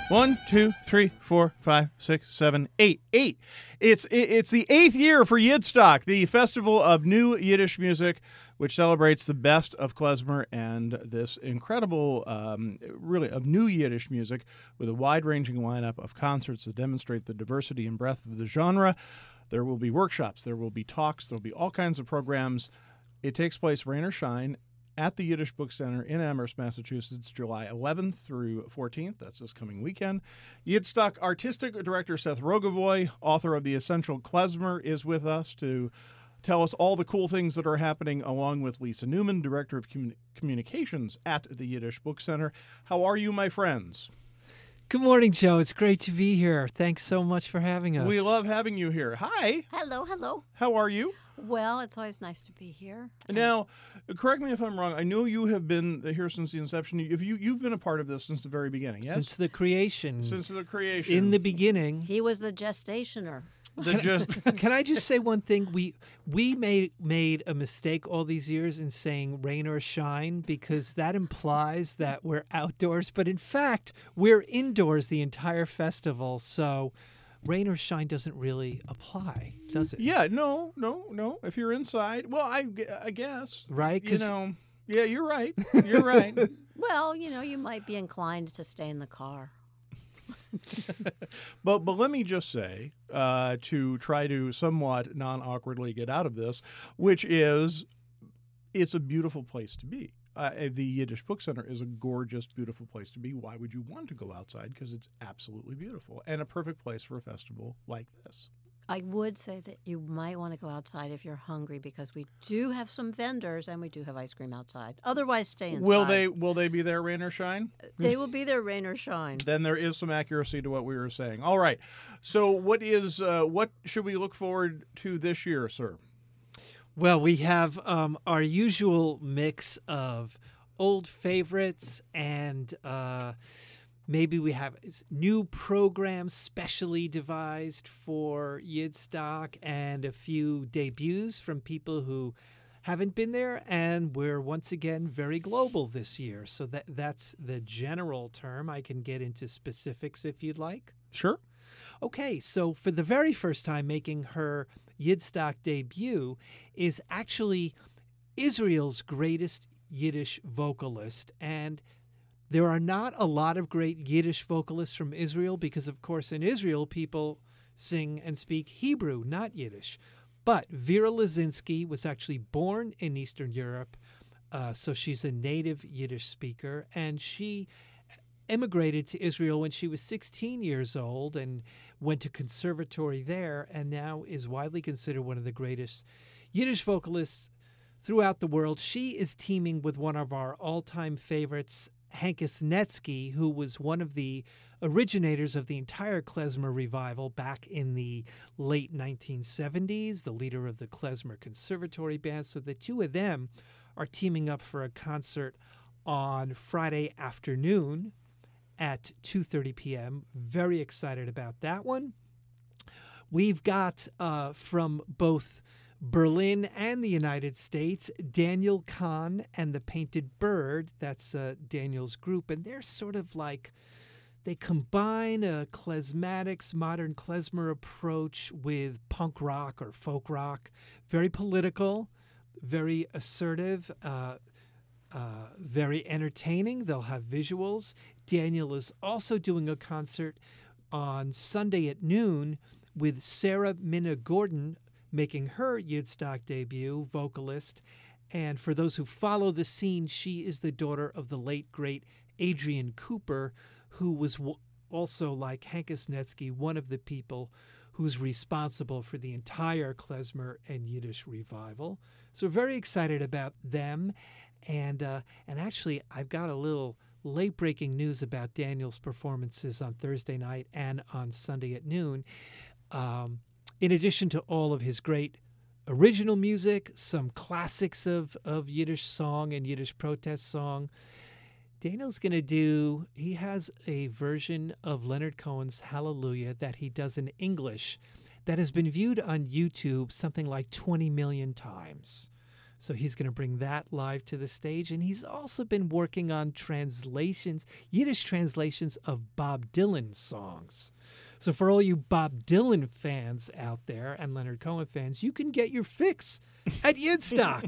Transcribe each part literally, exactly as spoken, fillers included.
One, two, three, four, five, six, seven, eight. Eight. It's it's the eighth year for Yiddstock, the festival of new Yiddish music, which celebrates the best of klezmer and this incredible, um, really, of new Yiddish music with a wide-ranging lineup of concerts that demonstrate the diversity and breadth of the genre. There will be workshops, there will be talks, there will be all kinds of programs. It takes place, rain or shine, at the Yiddish Book Center in Amherst, Massachusetts, July eleventh through fourteenth. That's this coming weekend. Yiddstock Artistic Director Seth Rogovoy, author of The Essential Klezmer, is with us to tell us all the cool things that are happening, along with Lisa Newman, Director of Commun- Communications at the Yiddish Book Center. How are you, my friends? Good morning, Joe. It's great to be here. Thanks so much for having us. We love having you here. Hi. Hello, hello. How are you? Well, it's always nice to be here. Now, correct me if I'm wrong. I know you have been here since the inception. If you you've been a part of this since the very beginning, yes? Since the creation. Since the creation. In the beginning. He was the gestationer. The just Can I just say one thing? We we made made a mistake all these years in saying rain or shine, because that implies that we're outdoors, but in fact, we're indoors the entire festival. So rain or shine doesn't really apply, does it? Yeah, no, no, no. If you're inside, well, I, I guess. Right? You 'Cause- know, yeah, you're right. You're right. Well, you know, you might be inclined to stay in the car. But but let me just say, uh, to try to somewhat non-awkwardly get out of this, which is, it's a beautiful place to be. Uh, the Yiddish Book Center is a gorgeous, beautiful place to be. Why would you want to go outside? Because it's absolutely beautiful and a perfect place for a festival like this. I would say that you might want to go outside if you're hungry, because we do have some vendors and we do have ice cream outside. Otherwise, stay inside. Will they will they be there, rain or shine? They will be there, rain or shine. Then there is some accuracy to what we were saying. All right. So what is uh, what should we look forward to this year, sir? Well, we have um, our usual mix of old favorites and uh, maybe we have new programs specially devised for Yiddstock and a few debuts from people who haven't been there. And we're once again very global this year. So that that's the general term. I can get into specifics if you'd like. Sure. Okay, so for the very first time making her Yiddstock debut is actually Israel's greatest Yiddish vocalist. And there are not a lot of great Yiddish vocalists from Israel because, of course, in Israel, people sing and speak Hebrew, not Yiddish. But Vera Lazinski was actually born in Eastern Europe, uh, so she's a native Yiddish speaker, and she emigrated to Israel when she was sixteen years old and went to conservatory there, and now is widely considered one of the greatest Yiddish vocalists throughout the world. She is teaming with one of our all-time favorites, Henkes Netsky, who was one of the originators of the entire klezmer revival back in the late nineteen seventies, the leader of the Klezmer Conservatory Band. So the two of them are teaming up for a concert on Friday afternoon at two thirty p.m. Very excited about that one. We've got uh, from both Berlin and the United States, Daniel Kahn and the Painted Bird. That's uh, Daniel's group, and they're sort of like, they combine a klezmatics, modern klezmer approach with punk rock or folk rock. Very political, very assertive, uh, uh, very entertaining. They'll have visuals. Daniel is also doing a concert on Sunday at noon with Sarah Minna Gordon, making her Yiddstock debut, vocalist. And for those who follow the scene, she is the daughter of the late, great Adrian Cooper, who was w- also, like Henkes Netsky, one of the people who's responsible for the entire klezmer and Yiddish revival. So very excited about them. And uh, and actually, I've got a little late-breaking news about Daniel's performances on Thursday night and on Sunday at noon. Um, in addition to all of his great original music, some classics of, of Yiddish song and Yiddish protest song, Daniel's going to do, he has a version of Leonard Cohen's Hallelujah that he does in English that has been viewed on YouTube something like twenty million times. So he's going to bring that live to the stage. And he's also been working on translations, Yiddish translations of Bob Dylan songs. So for all you Bob Dylan fans out there and Leonard Cohen fans, you can get your fix at Yidstock.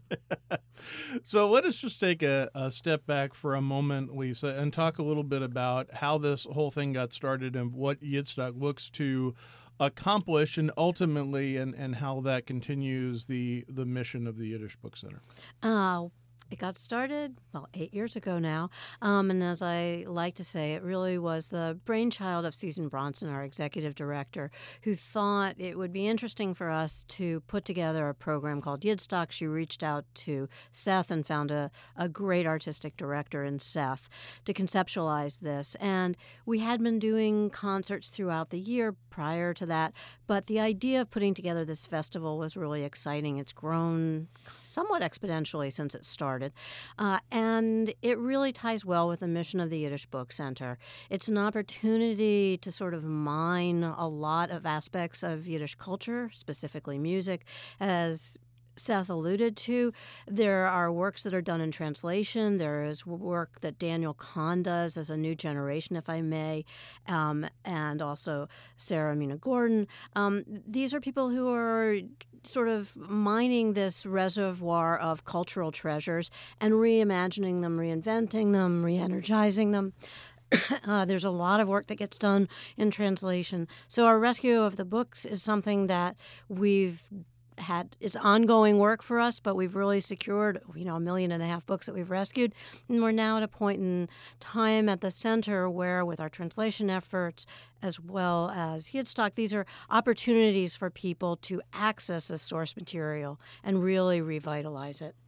So let us just take a, a step back for a moment, Lisa, and talk a little bit about how this whole thing got started and what Yidstock looks to accomplish, and ultimately, and, and how that continues the the mission of the Yiddish Book Center. Uh, it got started, well, eight years ago now. Um, and as I like to say, it really was the brainchild of Susan Bronson, our executive director, who thought it would be interesting for us to put together a program called Yidstock. She reached out to Seth and found a, a great artistic director in Seth to conceptualize this. And we had been doing concerts throughout the year prior to that, but the idea of putting together this festival was really exciting. It's grown somewhat exponentially since it started. Uh, and it really ties well with the mission of the Yiddish Book Center. It's an opportunity to sort of mine a lot of aspects of Yiddish culture, specifically music, as Seth alluded to. There are works that are done in translation. There is work that Daniel Kahn does as a new generation, if I may, um, and also Sarah Mina Gordon. Um, these are people who are sort of mining this reservoir of cultural treasures and reimagining them, reinventing them, re-energizing them. Uh, there's a lot of work that gets done in translation. So our rescue of the books is something that we've had, it's ongoing work for us, but we've really secured, you know, a million and a half books that we've rescued. And we're now at a point in time at the center where, with our translation efforts, as well as Yidstock, these are opportunities for people to access this source material and really revitalize it.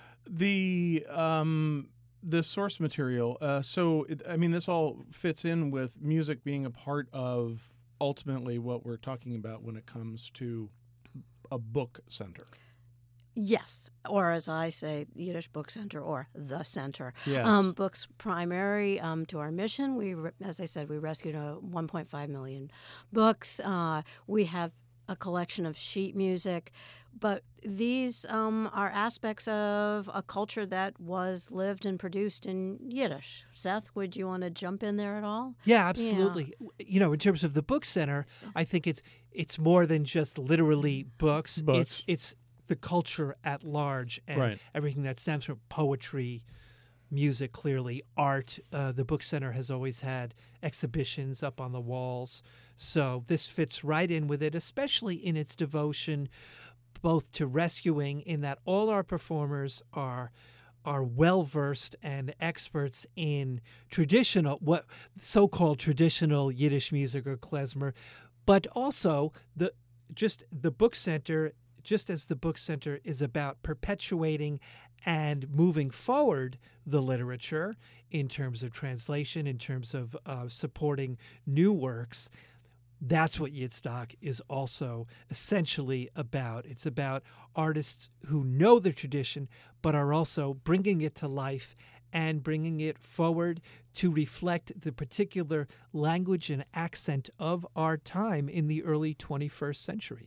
The um, the source material. Uh, so, it, I mean, this all fits in with music being a part of ultimately what we're talking about when it comes to a book center. Yes, or as I say, Yiddish Book Center or the center. Yes. Um, books primary um, to our mission. We, re- as I said, we rescued a one point five million books. Uh, we have a collection of sheet music, but these um, are aspects of a culture that was lived and produced in Yiddish. Seth, would you want to jump in there at all? Yeah, absolutely. Yeah. You know, in terms of the book center, I think it's it's more than just literally books. Books. It's it's the culture at large and right. everything that stems from poetry, music, clearly, art. Uh, the book center has always had exhibitions up on the walls. So this fits right in with it, especially in its devotion both to rescuing, in that all our performers are are well-versed and experts in traditional, what so-called traditional Yiddish music or klezmer, but also the just the book center, just as the book center is about perpetuating and moving forward the literature in terms of translation, in terms of uh, supporting new works. That's what Yidstock is also essentially about. It's about artists who know the tradition, but are also bringing it to life and bringing it forward to reflect the particular language and accent of our time in the early twenty-first century.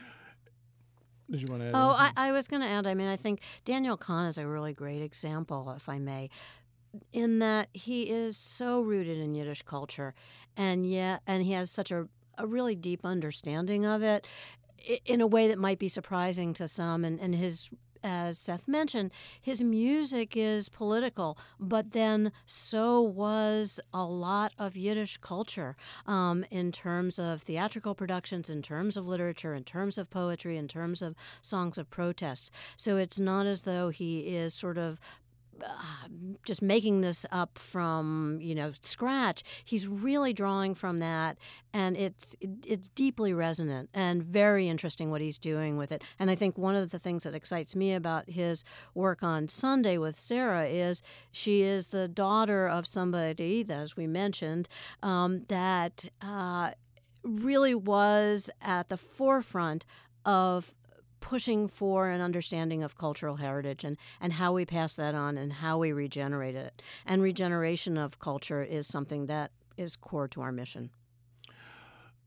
Did you want to add Oh, I, anything? I was going to add, I mean, I think Daniel Kahn is a really great example, if I may, in that he is so rooted in Yiddish culture, and yet, and he has such a a really deep understanding of it in a way that might be surprising to some. And, and his, as Seth mentioned, his music is political, but then so was a lot of Yiddish culture um, in terms of theatrical productions, in terms of literature, in terms of poetry, in terms of songs of protest. So it's not as though he is sort of Uh, just making this up from, you know, scratch. He's really drawing from that, and it's it, it's deeply resonant and very interesting what he's doing with it. And I think one of the things that excites me about his work on Sunday with Sarah is she is the daughter of somebody, as we mentioned, um, that uh, really was at the forefront of pushing for an understanding of cultural heritage and, and how we pass that on and how we regenerate it. And regeneration of culture is something that is core to our mission.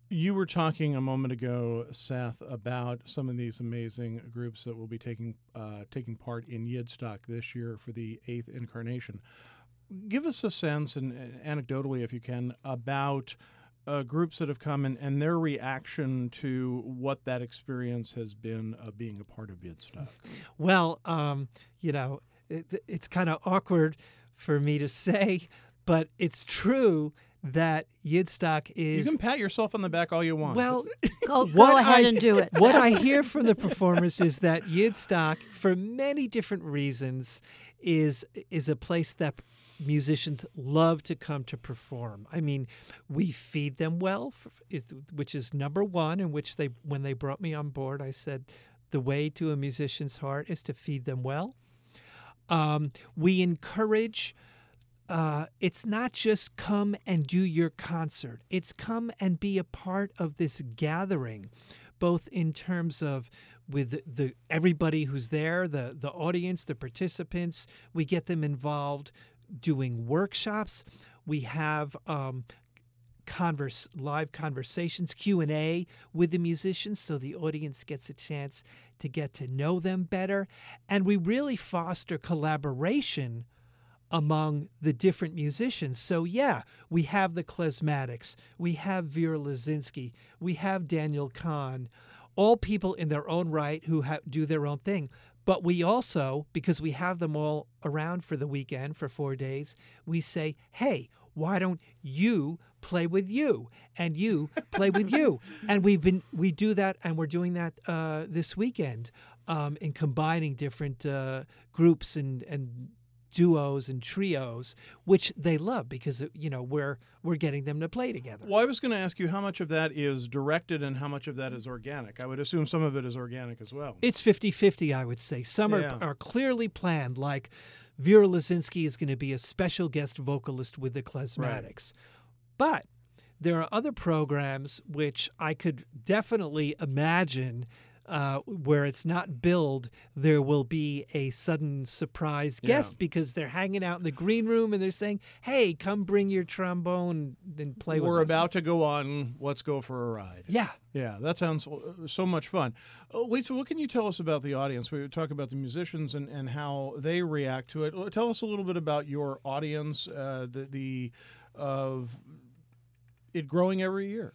You were talking a moment ago, Seth, about some of these amazing groups that will be taking uh, taking part in Yidstock this year for the eighth incarnation. Give us a sense, and and anecdotally, if you can, about uh, groups that have come and, and their reaction to what that experience has been of being a part of Yidstock. Well, um, you know, it, it's kind of awkward for me to say, but it's true that Yidstock is... You can pat yourself on the back all you want. Well, Go, go what ahead I- and do it. what Seth. I hear from the performers is that Yidstock, for many different reasons, is is a place that musicians love to come to perform. I mean, we feed them well, f- is, which is number one. In which they, when they brought me on board, I said, the way to a musician's heart is to feed them well. Um, we encourage. Uh, it's not just come and do your concert. It's come and be a part of this gathering, both in terms of with the, the everybody who's there, the the audience, the participants. We get them involved doing workshops. We have um, converse live conversations, Q and A with the musicians, so the audience gets a chance to get to know them better, and we really foster collaboration among the different musicians. So yeah, we have the Klezmatics, we have Vera Lazinski, we have Daniel Kahn, all people in their own right who ha- do their own thing. But we also, because we have them all around for the weekend for four days, we say, hey, why don't you play with you and you play with you? And we've been we do that, and we're doing that uh, this weekend um, in combining different uh, groups and and duos and trios, which they love because, you know, we're we're getting them to play together. Well, I was going to ask you how much of that is directed and how much of that is organic. I would assume some of it is organic as well. It's fifty-fifty, I would say. Some Yeah. are, are clearly planned, like Vera Lazinski is going to be a special guest vocalist with the Klezmatics. But there are other programs which I could definitely imagine uh, where it's not billed, there will be a sudden surprise guest Yeah. because they're hanging out in the green room and they're saying, hey, come bring your trombone and play with us. We're about to go on Let's Go for a Ride. Yeah. Yeah, that sounds so much fun. Oh, Lisa, what can you tell us about the audience? We talk about the musicians and, and how they react to it. Tell us a little bit about your audience, uh, the, the of it growing every year.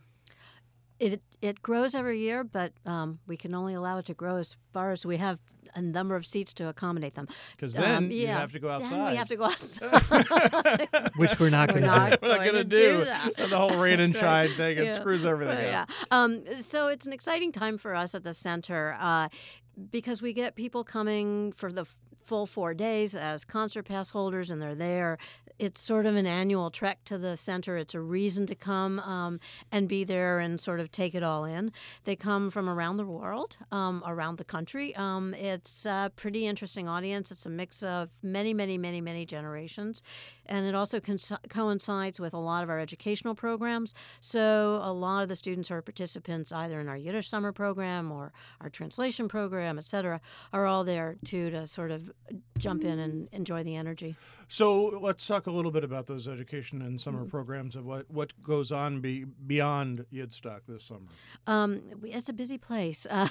It it grows every year, but um, we can only allow it to grow as far as we have a number of seats to accommodate them. Because then Um, you yeah. have to go outside. Then we have to go outside. Which we're not We're going to not do. We're not going going to to do do that. the whole rain and Right. shine thing. It Yeah. screws everything Right, up. yeah. Um, so it's an exciting time for us at the center uh, because we get people coming for the f- full four days as concert pass holders, and they're there. It's sort of an annual trek to the center. It's a reason to come um, and be there and sort of take it all in. They come from around the world, um, around the country. Um, it's a pretty interesting audience. It's a mix of many, many, many, many generations. And it also cons- coincides with a lot of our educational programs. So a lot of the students who are participants either in our Yiddish summer program or our translation program, et cetera, are all there too to sort of jump in and enjoy the energy. So let's talk a little bit about those education and summer programs of what, what goes on be, beyond Yidstock this summer. Um, we, it's a busy place. Uh,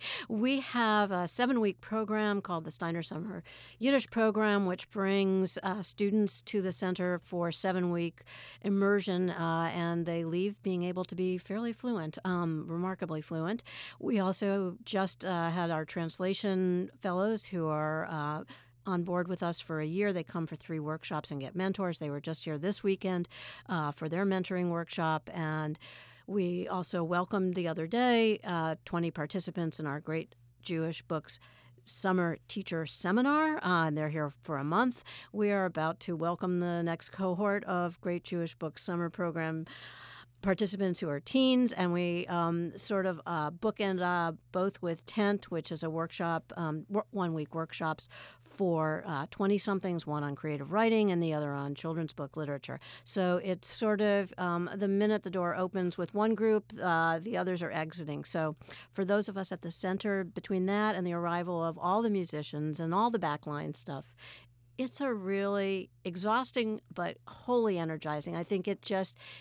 we have a seven-week program called the Steiner Summer Yiddish Program, which brings uh, students to the center for seven-week immersion, uh, and they leave being able to be fairly fluent, um, remarkably fluent. We also just uh, had our translation fellows who are uh, on board with us for a year. They come for three workshops and get mentors. They were just here this weekend uh, for their mentoring workshop, and we also welcomed the other day uh, twenty participants in our Great Jewish Books Summer Teacher Seminar. Uh, and they're here for a month. We are about to welcome the next cohort of Great Jewish Books Summer Program participants who are teens, and we um, sort of uh, bookend uh, both with Tent, which is a workshop, um, one-week workshops for uh, twenty-somethings, one on creative writing and the other on children's book literature. So it's sort of um, the minute the door opens with one group, uh, the others are exiting. So for those of us at the center, between that and the arrival of all the musicians and all the backline stuff, it's a really exhausting but wholly energizing. I think it just...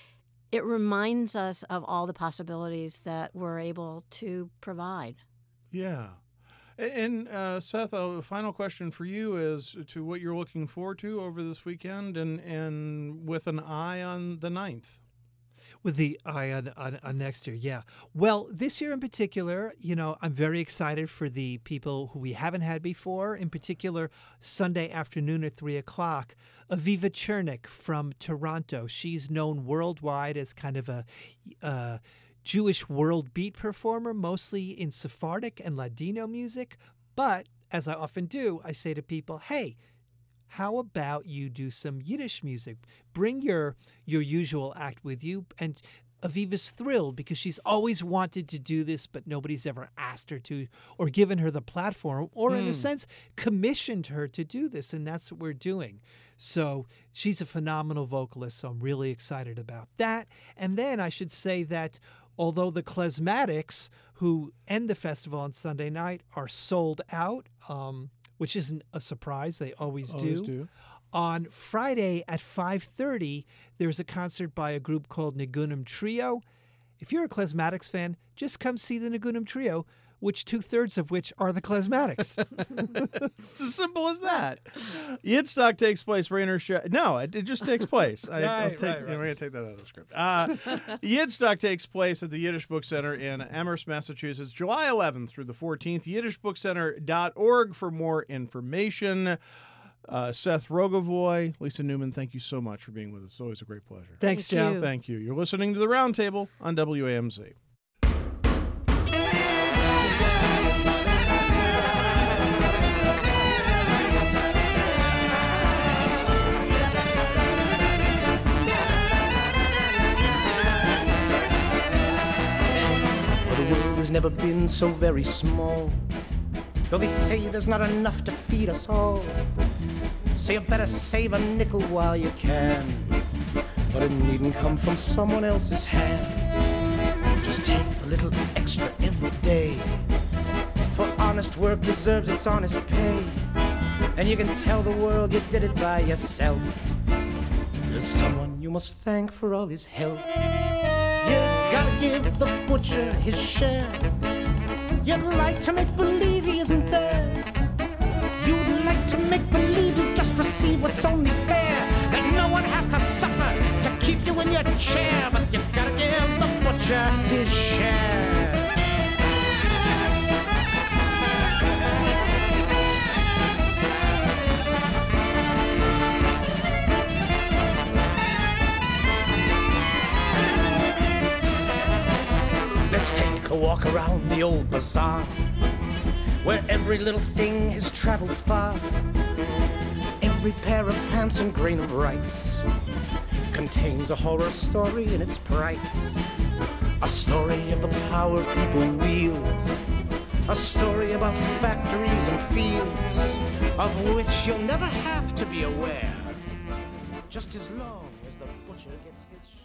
it reminds us of all the possibilities that we're able to provide. Yeah. And uh, Seth, a final question for you is to what you're looking forward to over this weekend and, and with an eye on the ninth. With the eye on, on, on next year, yeah. Well, this year in particular, you know, I'm very excited for the people who we haven't had before. In particular, Sunday afternoon at three o'clock, Aviva Chernik from Toronto. She's known worldwide as kind of a uh, Jewish world beat performer, mostly in Sephardic and Ladino music. But as I often do, I say to people, hey, how about you do some Yiddish music? Bring your your usual act with you. And Aviva's thrilled because she's always wanted to do this, but nobody's ever asked her to or given her the platform or, in a sense, commissioned her to do this. And that's what we're doing. So she's a phenomenal vocalist, so I'm really excited about that. And then I should say that although the Klezmatics, who end the festival on Sunday night, are sold out, um, which isn't a surprise. They always, Always do. do. On Friday at five thirty, there's a concert by a group called Nigunim Trio. If you're a Klezmatics fan, just come see the Nigunim Trio, which two-thirds of which are the Klezmatics. It's as simple as that. Yidstock takes place, Rainer Sh- No, it, it just takes place. I, I'll Right, take, right, yeah, right. we're going to take that out of the script. Uh, Yidstock takes place at the Yiddish Book Center in Amherst, Massachusetts, July eleventh through the fourteenth. yiddish book center dot org for more information. Uh, Seth Rogovoy, Lisa Newman, thank you so much for being with us. It's always a great pleasure. Thanks, Thank Joe. you. Thank you. You're listening to The Roundtable on W A M Z. The world has never been so very small. Though they say there's not enough to feed us all. So you better save a nickel while you can. But it needn't come from someone else's hand. Just take a little extra every day. For honest work deserves its honest pay. And you can tell the world you did it by yourself. There's someone you must thank for all his help. You gotta give the butcher his share. You'd like to make believe he isn't there. You'd like to make believe you just receive what's only fair. That no one has to suffer to keep you in your chair. But you gotta give the butcher his share. Let's take a walk around the old bazaar, where every little thing has traveled far. Every pair of pants and grain of rice contains a horror story in its price. A story of the power people wield. A story about factories and fields, of which you'll never have to be aware, just as long as the butcher gets his share.